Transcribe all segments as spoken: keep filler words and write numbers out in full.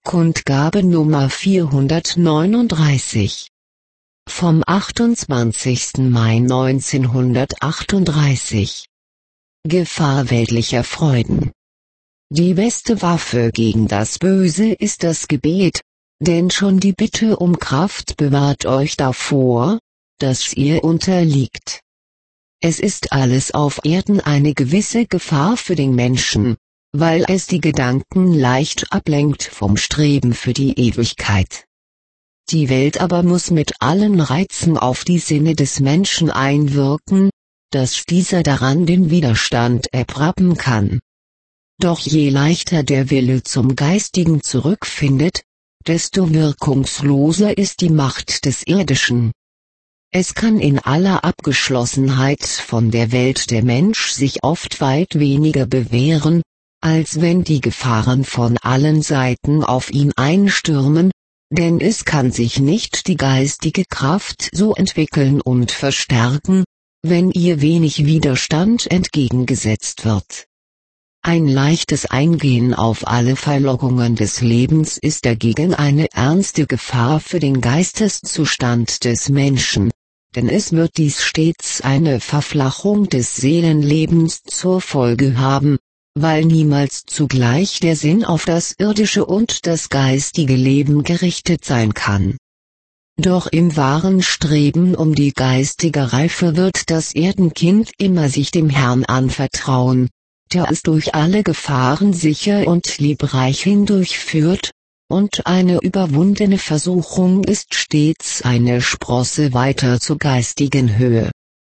Kundgabe Nummer vierhundertneununddreißig vom achtundzwanzigsten Mai neunzehnhundertachtunddreißig. Gefahr weltlicher Freuden. Die beste Waffe gegen das Böse ist das Gebet, denn schon die Bitte um Kraft bewahrt euch davor, dass ihr unterliegt. Es ist alles auf Erden eine gewisse Gefahr für den Menschen, weil es die Gedanken leicht ablenkt vom Streben für die Ewigkeit. Die Welt aber muss mit allen Reizen auf die Sinne des Menschen einwirken, dass dieser daran den Widerstand erproben kann. Doch je leichter der Wille zum Geistigen zurückfindet, desto wirkungsloser ist die Macht des Irdischen. Es kann in aller Abgeschlossenheit von der Welt der Mensch sich oft weit weniger bewähren, als wenn die Gefahren von allen Seiten auf ihn einstürmen, denn es kann sich nicht die geistige Kraft so entwickeln und verstärken, wenn ihr wenig Widerstand entgegengesetzt wird. Ein leichtes Eingehen auf alle Verlockungen des Lebens ist dagegen eine ernste Gefahr für den Geisteszustand des Menschen, denn es wird dies stets eine Verflachung des Seelenlebens zur Folge haben, weil niemals zugleich der Sinn auf das irdische und das geistige Leben gerichtet sein kann. Doch im wahren Streben um die geistige Reife wird das Erdenkind immer sich dem Herrn anvertrauen, der es durch alle Gefahren sicher und liebreich hindurchführt, und eine überwundene Versuchung ist stets eine Sprosse weiter zur geistigen Höhe.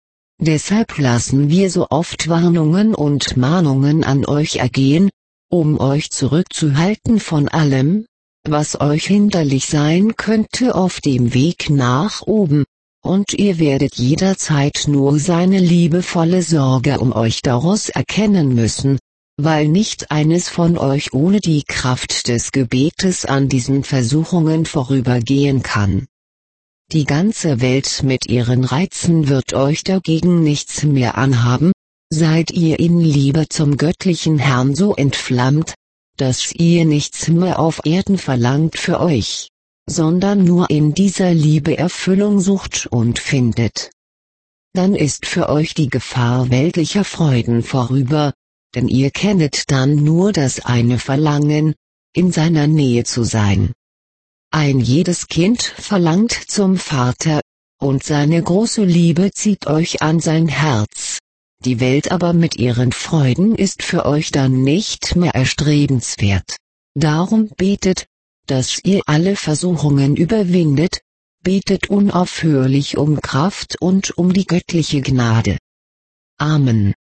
Deshalb lassen wir so oft Warnungen und Mahnungen an euch ergehen, um euch zurückzuhalten von allem, was euch hinderlich sein könnte auf dem Weg nach oben, und ihr werdet jederzeit nur seine liebevolle Sorge um euch daraus erkennen müssen, weil nicht eines von euch ohne die Kraft des Gebetes an diesen Versuchungen vorübergehen kann. Die ganze Welt mit ihren Reizen wird euch dagegen nichts mehr anhaben, seid ihr in Liebe zum göttlichen Herrn so entflammt, dass ihr nichts mehr auf Erden verlangt für euch, sondern nur in dieser Liebe Erfüllung sucht und findet. Dann ist für euch die Gefahr weltlicher Freuden vorüber, denn ihr kennet dann nur das eine Verlangen, in seiner Nähe zu sein. Ein jedes Kind verlangt zum Vater, und seine große Liebe zieht euch an sein Herz. Die Welt aber mit ihren Freuden ist für euch dann nicht mehr erstrebenswert. Darum betet, dass ihr alle Versuchungen überwindet, betet unaufhörlich um Kraft und um die göttliche Gnade. Amen.